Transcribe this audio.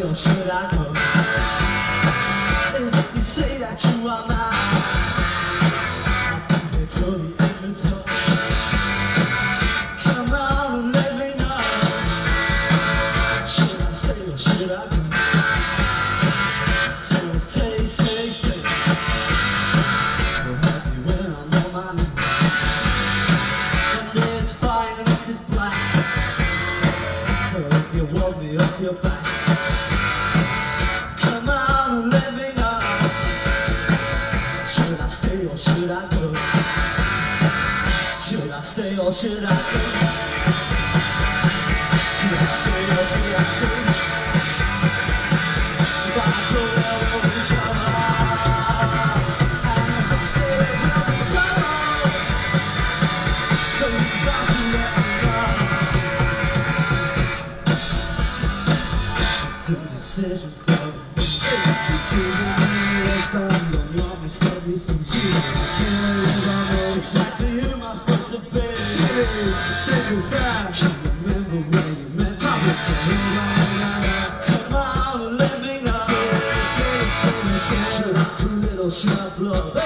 or should I go? If you say that you are mine, I'll be there till the end is over. Come on and let me know. Should I stay or should I go? So say, say, say, you'll have me when I'm on my knees. When there's fire and this is black. So if you want me off your back, come on and let me know. Should I stay or should I go? Should I stay or should I go? Should I stay or should I go? If I go, well, we'll be trouble. And if I stay, we'll be trouble. So you've got to let me know. Two decisions, baby. Decision is done. Don't want me, set me from zero. I can't believe I know exactly who am I supposed to be. Take a side. Should remember where you met. Come on and let me know. Should I quit or should I blow?